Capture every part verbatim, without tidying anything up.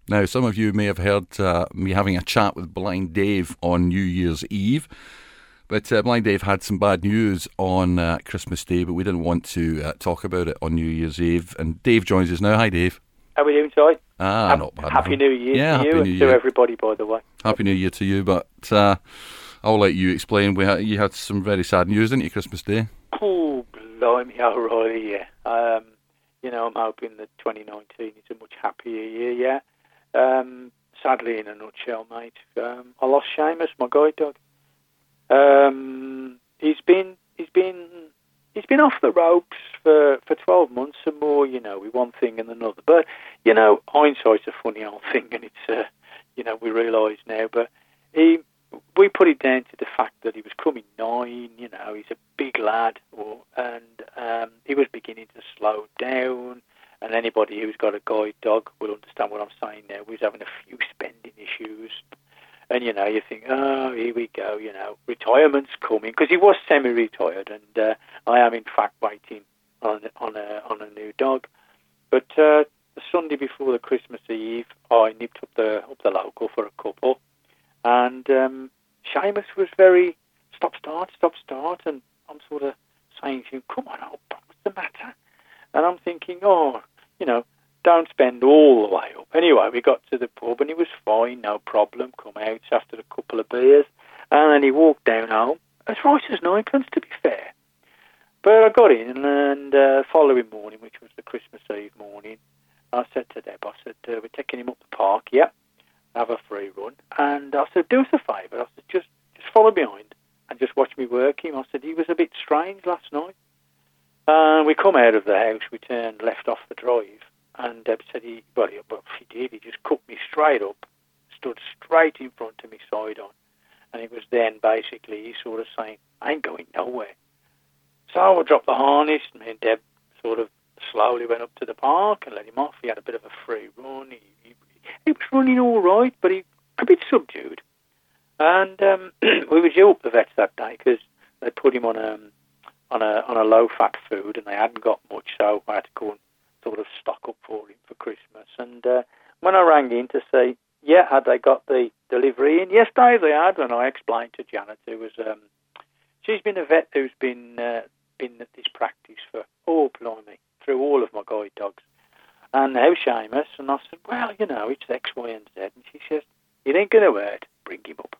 Now, some of you may have heard uh, me having a chat with Blind Dave on New Year's Eve, but uh, Blind Dave had some bad news on uh, Christmas Day, but we didn't want to uh, talk about it on New Year's Eve. And Dave joins us now. Hi, Dave. How are we doing, Si? Ah, ha- not bad. Happy New Year yeah, to happy you New and Year. to everybody, by the way. Happy New Year to you, but uh, I'll let you explain. We ha- you had some very sad news, didn't you, Christmas Day? Oh, blimey, O'Reilly, yeah. Um, you know, I'm hoping that twenty nineteen is a much happier year, yeah. Um, sadly, in a nutshell, mate, um, I lost Seamus, my guide dog. Um, he's been, he's been, he's been off the ropes for, for twelve months and more, you know, with one thing and another. But, you know, hindsight's a funny old thing, and it's, uh, you know, we realise now, but he, we put it down to the fact that he was coming nine, you know, he's a big lad, or, and um, he was beginning to slow down, and anybody who's got a guide dog will understand what I'm saying now. We was having a few spending issues, and, you know, you think, oh, here we go, you know, retirement's coming, because he was semi-retired, and uh, I am, in fact, waiting on, on, a, on a new dog. But uh, the Sunday before the Christmas Eve, I nipped up the, up the local for a couple, and um, Seamus was very stop, start, stop, start, and I'm sort of saying to him, come on, oh, what's the matter? And I'm thinking, oh, you know, don't spend all the way up. Anyway, we got to the pub, and he was fine, no problem, come out after a couple of beers, and then he walked down home, as right as ninepence, to be fair. But I got in, and uh, following morning, which was the Christmas Eve morning, I said to Deb, I said, uh, we're taking him up the park, yep. Have a free run, and I said, do us a favour. I said, just just follow behind and just watch me work him. I said, he was a bit strange last night. And uh, we come out of the house, we turned left off the drive, and Deb said, he, well, he, well, he did, he just cut me straight up, stood straight in front of me, side on, and it was then basically he sort of saying, I ain't going nowhere. So I dropped the harness, and me and Deb sort of slowly went up to the park and let him off. He had a bit of a free run. He, he, he was running all right, but he a bit subdued. And um, we were due up the vets that day because they put him on a on a on a low fat food, and they hadn't got much, so I had to go and sort of stock up for him for Christmas. And uh, when I rang in to say, yeah, had they got the delivery in? Yes, Dave, they had. And I explained to Janet, who was um, she's been a vet who's been uh, been at this practice for oh blimey through all of my guide dogs. And now Seamus, and I said, well, you know, it's X, Y, and Z. And she says, it ain't going to hurt, bring him up.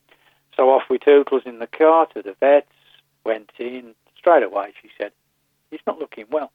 So off we took us in the car to the vets, went in, straight away she said, he's not looking well.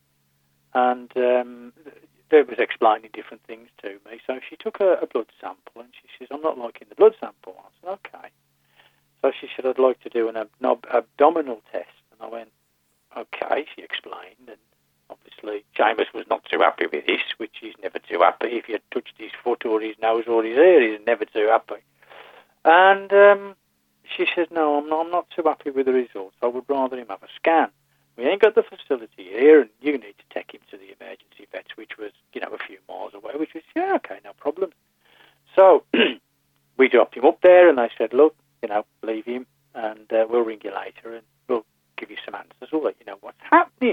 And um, they was explaining different things to me. So she took a, a blood sample, and she says, I'm not liking the blood sample. I said, okay. So she said, I'd like to do an ab- abdominal test. And I went, okay, she explained, and obviously, Seamus was not too happy with this, which he's never too happy. If you touched his foot or his nose or his ear, he's never too happy. And um, she says, no, I'm not, I'm not too happy with the results. I would rather him have a scan. We ain't got the facility here, and you need to take him to the emergency vets, which was, you know, a few miles away, which was, yeah, okay, no problem. So we dropped him up there, and they said, look, you know, leave him, and uh, we'll ring you later, and we'll give you some answers. We'll let you know what's happening.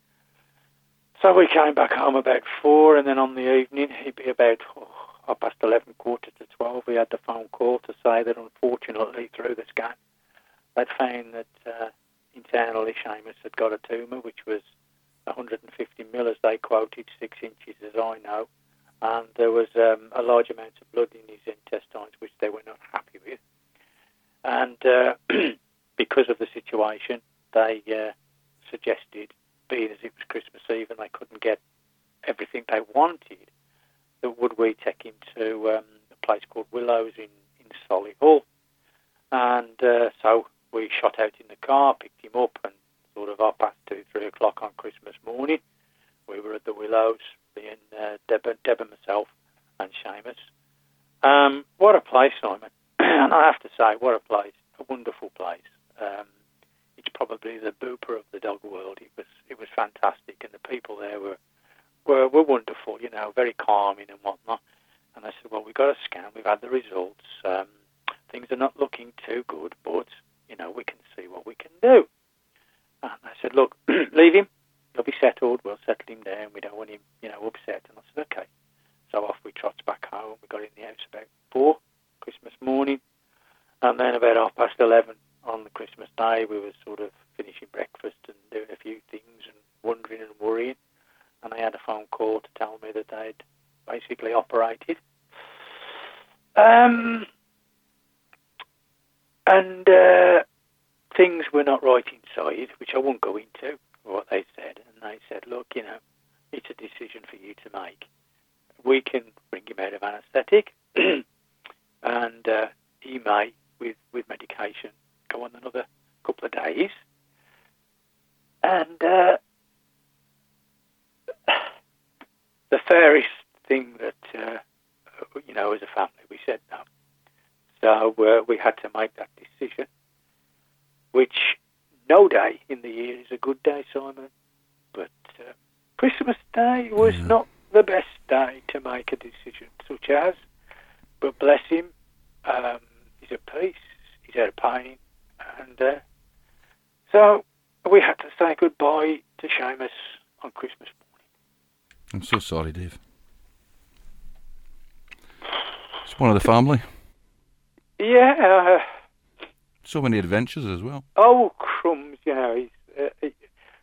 So we came back home about four, and then on the evening, it'd be about oh, half past eleven, quarter to twelve, we had the phone call to say that unfortunately through the scan, they'd found that uh, internally Seamus had got a tumour, which was one hundred fifty mil, as they quoted, six inches as I know, and there was um, a large amount of blood in his intestines, which they were not happy with. And uh, because of the situation, they uh, suggested, being as it was Christmas Eve and they couldn't get everything they wanted, that would we take him to um, a place called Willows in, in Solihull. And uh, so we shot out in the car, picked him up, and sort of half past two, three o'clock on Christmas morning, we were at the Willows, being uh, Deb, Deb and myself and Seamus. Um, what a place, Simon. And I have to say, what a place, a wonderful place. Um, it's probably the Bupa of the dog world. It was it was fantastic, and the people there were, were were wonderful, you know, very calming and whatnot. And I said, well, we've got a scan, we've had the results. Um, things are not looking too good, but, you know, we can see what we can do. And I said, look, leave him. He'll be settled. We'll settle him down. We don't want him, you know, upset. And I said, okay. So off we trots back home. We got in the house about four, Christmas morning. And then about half past eleven on the Christmas day, we were sort of finishing breakfast and doing a few things and wondering and worrying. And I had a phone call to tell me that they'd basically operated. Um, and uh, things were not right inside, which I won't go into what they said. And they said, look, you know, it's a decision for you to make. We can bring him out of anaesthetic and uh, he may, with, with medication, go on another couple of days. And uh, the fairest thing that, uh, you know, as a family, we said no. So uh, we had to make that decision, which no day in the year is a good day, Simon. But uh, Christmas Day was yeah. not the best day to make a decision such as, but bless him, um, he's at peace, he's out of pain, and uh, so we had to say goodbye to Seamus on Christmas morning. I'm so sorry, Dave. It's one of the family. Yeah. Uh, so many adventures as well. Oh, crumbs, you know, he's... Uh, he,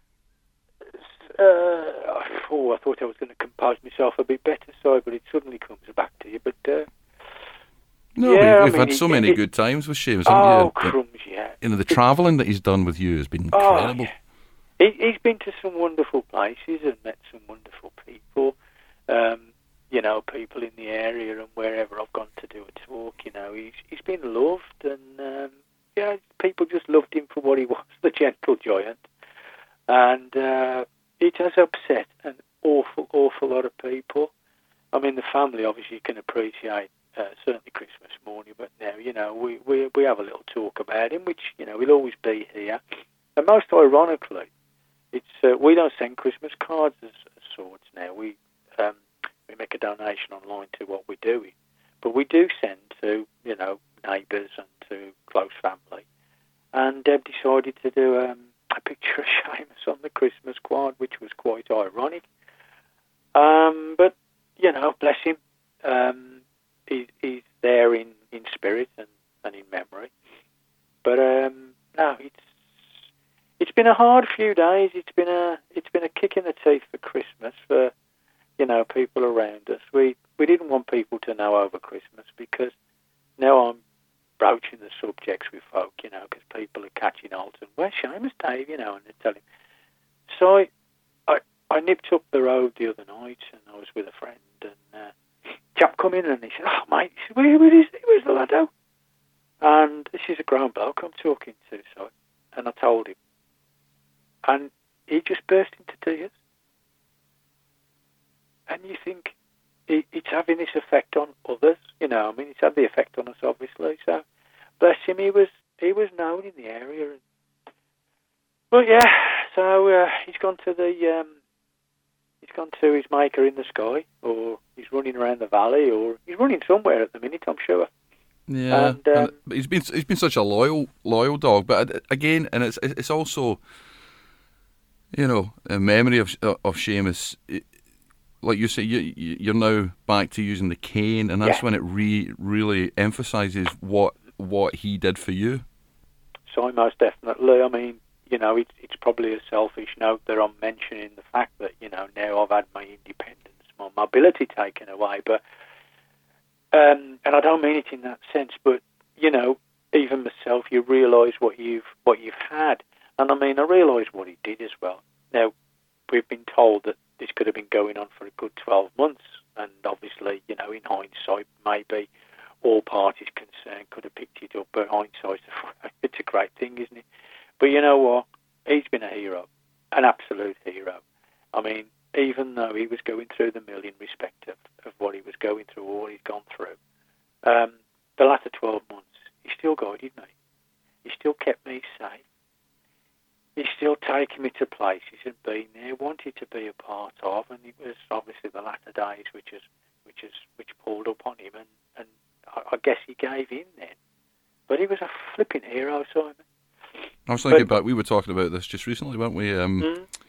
Uh, oh, I thought I was going to compose myself a bit better, sorry, but it suddenly comes back to you. But uh, no, yeah, we've, we've I mean, had so it, many it, good times with Seamus. Oh, you? crumbs, yeah. You know, the travelling that he's done with you has been incredible. Oh, yeah. he, he's been to some wonderful places and met some wonderful people. Um, you know, people in the area and wherever I've gone to do a talk. You know, he's he's been loved, and um, yeah, people just loved him for what he was, the gentle giant, and. Uh, It has upset an awful, awful lot of people. I mean, the family obviously can appreciate uh, certainly Christmas morning, but now, you know, we, we we have a little talk about him, which, you know, he'll always be here. And most ironically, it's uh, we don't send Christmas cards as, as sorts now. We um, we make a donation online to what we're doing, but we do send to, you know, neighbours and to close family. And Deb decided to do um, a picture of Seamus on the Christmas card, which was quite ironic. Um, but, you know, bless him. Um, he, he's there in, in spirit and, and in memory. But, um, no, it's it's been a hard few days. It's been a it's been a kick in the teeth for Christmas for, you know, people around us. We, we didn't want people to know over Christmas because now I'm broaching the subjects with folk, you know, because people are catching hold and, where's Seamus, Dave, you know, and they tell him. So I, I I nipped up the road the other night and I was with a friend and uh, chap come in and he said, oh, mate, he said, Where, where is, where's the laddo? And this is a grown bloke I'm talking to, so, and I told him. And he just burst into tears. And you think, it's having this effect on others, you know. I mean, it's had the effect on us, obviously. So, bless him, he was he was known in the area. Well, yeah. So uh, he's gone to the um, he's gone to his maker in the sky, or he's running around the valley, or he's running somewhere at the minute, I'm sure. Yeah, and, um, and he's been he's been such a loyal loyal dog. But again, and it's it's also, you know, a memory of of Seamus. It, like you say, you, you're now back to using the cane, and that's yeah. when it re, really emphasises what what he did for you. So most definitely. I mean, you know, it's it's probably a selfish note that I'm mentioning the fact that, you know, now I've had my independence, my mobility taken away, but um, and I don't mean it in that sense, but, you know, even myself, you realise what you've what you've had, and I mean, I realise what he did as well. Now, we've been told that this could have been going on for a good twelve months, and obviously, you know, in hindsight, maybe all parties concerned could have picked it up, but hindsight, it's a great thing, isn't it? But you know what? He's been a hero, an absolute hero. I mean, even though he was going through the mill in respect of, of what he was going through or what he'd gone through, um, the latter twelve months, he still guided me. He still kept me safe. He's still taking me to places and being there, wanted to be a part of, and it was obviously the latter days which is which is which pulled up on him, and, and I, I guess he gave in then. But he was a flipping hero, Simon. I was thinking but, about, we were talking about this just recently, weren't we? Um, mm-hmm.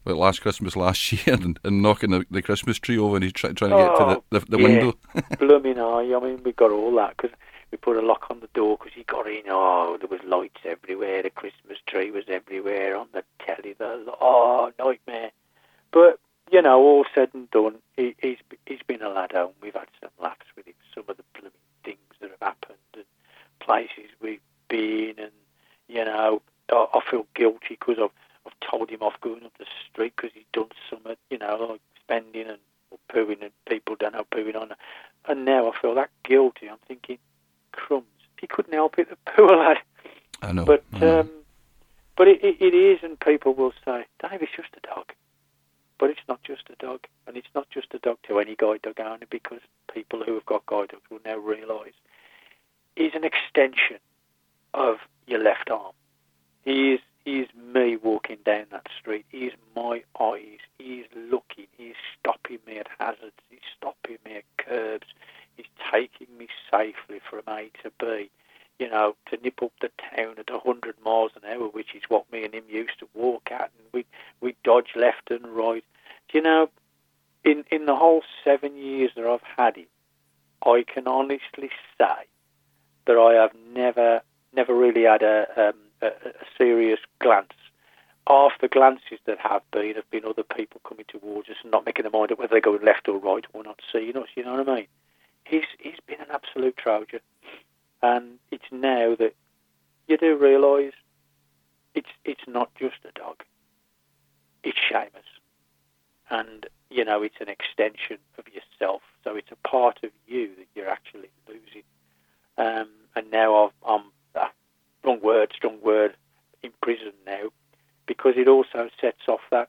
Well, last Christmas last year and, and knocking the, the Christmas tree over and he's try, trying to oh, get to the, the, the yeah. window. Blooming eye. I mean, we got all that because we put a lock on the door because he got in. Oh, there was lights everywhere. The Christmas tree was everywhere on the telly. The, oh, nightmare. But, you know, all said and done, he, he's he's been a lad home. We've had some laughs with him. Some of the blooming things that have happened and places we've been and, you know, I, I feel guilty because I've I've told him off going up the street because he's done something, you know, like spending and or pooing and people don't know pooing on. And now I feel that guilty. I'm thinking, crumbs, he couldn't help it, the poor lad. I know. But I know. Um, but it, it, it is, and people will say, Dave, it's just a dog. But it's not just a dog, and it's not just a dog to any guide dog owner because people who have got guide dogs will now realise he's an extension of your left arm. He is He is me walking down that street. He is my eyes. He is looking. He is stopping me at hazards. He's stopping me at curbs. He's taking me safely from A to B. You know, to nip up the town at one hundred miles an hour, which is what me and him used to walk at. And we we dodge left and right. Do you know, in, in the whole seven years that I've had him, I can honestly say that I have never, never really had a... Um, A, a serious glance. Half the glances that have been have been other people coming towards us and not making their mind up whether they're going left or right or not seeing us, you know what I mean? He's he's been an absolute Trojan. And it's now that you do realise it's it's not just a dog. It's Seamus. And, you know, it's an extension of yourself. So it's a part of you that you're actually losing. Um, and now I've, I'm Strong word, strong word, in prison now, because it also sets off that,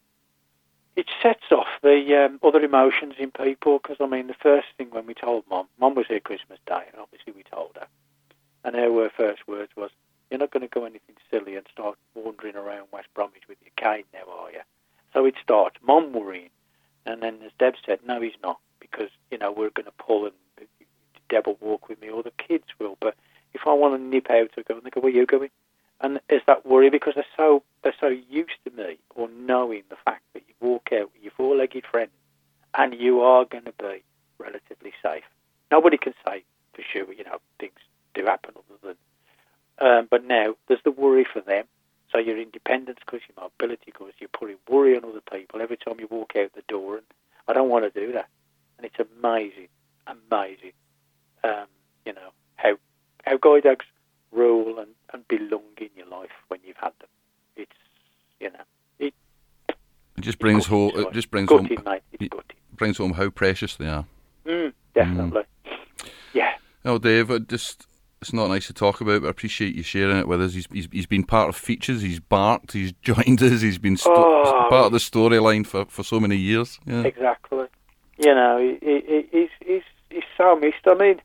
it sets off the um, other emotions in people, because, I mean, the first thing when we told Mum, Mum was here Christmas Day, and obviously we told her, and her first words was, you're not going to go anything silly and start wandering around West Bromwich with your cane now, are you? So it starts, Mum worrying, and then as Deb said, no, he's not, because, you know, we're going to pull and Deb will walk with me, or the kids will, but if I want to nip out or go, and they go, where are you going? And there's that worry because they're so they're so used to me or knowing the fact that you walk out with your four-legged friend and you are going to be relatively safe. Nobody can say for sure, you know, things do happen other than... Um, but now there's the worry for them. So your independence because your mobility because you're putting worry on other people every time you walk out the door. And I don't want to do that. And it's amazing, amazing, um, you know, how... how guide dogs rule and, and belong in your life when you've had them. It's, you know, it, it just brings home. It just brings gutting, home. Mate. It's gutting. Brings home how precious they are. Mm, definitely. Mm. Yeah. Oh, Dave, I just it's not nice to talk about, but I appreciate you sharing it with us. He's he's, he's been part of features. He's barked. He's joined us. He's been sto- oh, part of the storyline for, for so many years. Yeah. Exactly. You know, he, he, he's he's he's so missed. I mean.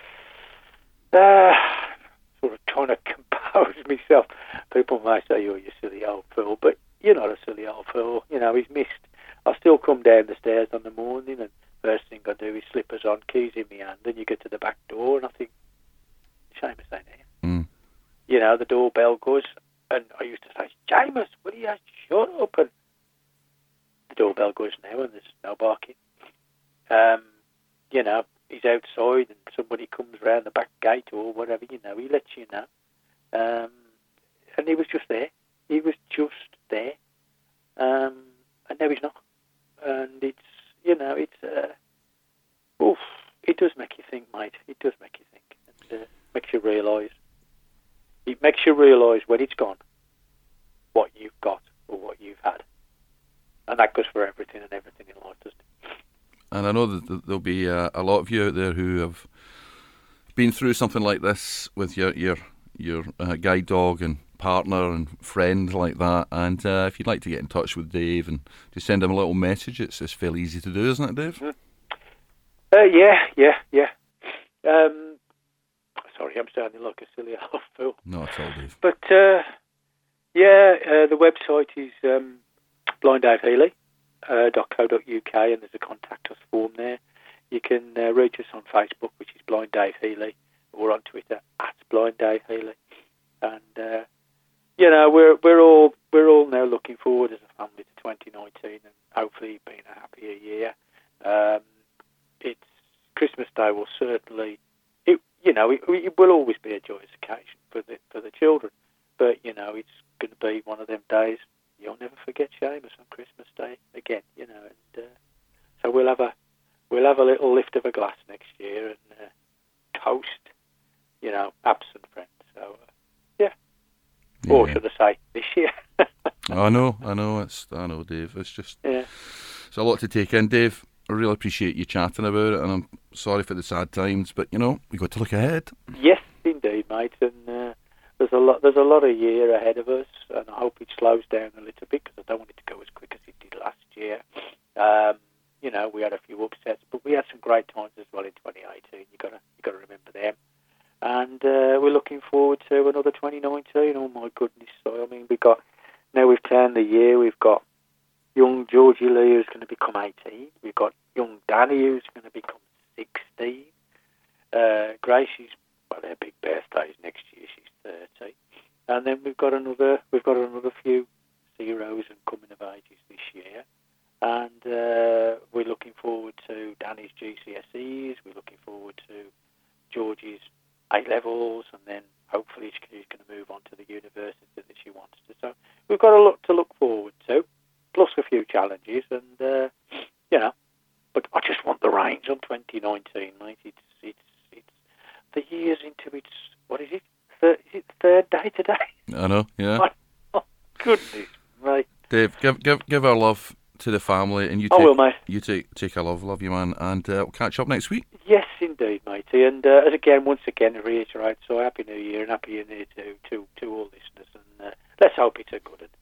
Uh, sort of trying to compose myself. People may say, oh, you silly old fool, but you're not a silly old fool. You know, he's missed. I still come down the stairs in the morning and first thing I do is slippers on, keys in my hand, and you get to the back door and I think, Seamus ain't here. Mm. You know, the doorbell goes and I used to say, Seamus, will you shut up? And the doorbell goes now and there's no barking. Um, you know, he's outside and somebody comes round the back gate or whatever, you know, he lets you know. Um, and he was just there. He was just there. Um, and now he's not. And it's, you know, it's, uh, oof, it does make you think, mate. It does make you think. It uh, makes you realise. It makes you realise when it's gone, what you've got or what you've had. And that goes for everything and everything in life, doesn't it? And I know that there'll be uh, a lot of you out there who have been through something like this with your your your uh, guide dog and partner and friend like that. And uh, if you'd like to get in touch with Dave and just send him a little message, it's it's fairly easy to do, isn't it, Dave? Mm. Uh, yeah, yeah, yeah. Um, sorry, I'm sounding like a silly old fool. Not at all, Dave. But uh, yeah, uh, the website is um, blind dave healy dot co dot uk, and there's a contact us form there. You can uh, reach us on Facebook, which is Blind Dave Healy, or on Twitter at Blind Dave Healy. And uh, you know, we're we're all we're all now looking forward as a family to twenty nineteen, and hopefully being a happier year. Um, it's Christmas Day will certainly, it, you know, it, it will always be a joyous occasion for the for the children. But you know, it's going to be one of them days you'll never forget Seamus on Christmas Day again. You know, and uh, so we'll have a we'll have a little lift of a glass next year and uh, toast, you know, absent friends. So uh, yeah. yeah, or should I say this year? I know, I know, it's I know, Dave. It's just yeah. it's a lot to take in, Dave. I really appreciate you chatting about it, and I'm sorry for the sad times, but you know, we got to look ahead. Yes, indeed, mate. And uh, there's a lot, there's a lot of year ahead of us, and I hope it slows down a little bit because I don't want it to go as quick as it did last year. Um, you know, we had a few upsets, but we had some great times as well in twenty eighteen. You gotta, you gotta remember them. And uh, we're looking forward to another twenty nineteen. Oh my goodness! So I mean, we got now we've turned the year. We've got young Georgie Lee who's going to become eighteen. We've got young Danny who's going to become sixteen. Uh, Gracie's, well, their big birthday's next year. She's thirty. And then we've got another, we've got another few zeros and coming of ages this year. And uh, we're looking forward to Danny's G C S Es. We're looking forward to Georgie's A levels, and then hopefully she's going to move on to the university that she wants to. So we've got a lot to look forward to, plus a few challenges, and uh, you know. But I just want the reins on twenty nineteen, mate. It's it's it's the year's into its, what is it? Third, is it the third day today? I know, yeah. Oh, goodness, mate. Dave, give give give our love to the family, and you I take will, mate. you take take our love, love you, man, and uh, we'll catch up next week. Yes, indeed, matey. And uh, as again, once again, reiterate, so happy New Year and happy New Year to to to all listeners, and uh, let's hope it's a good one.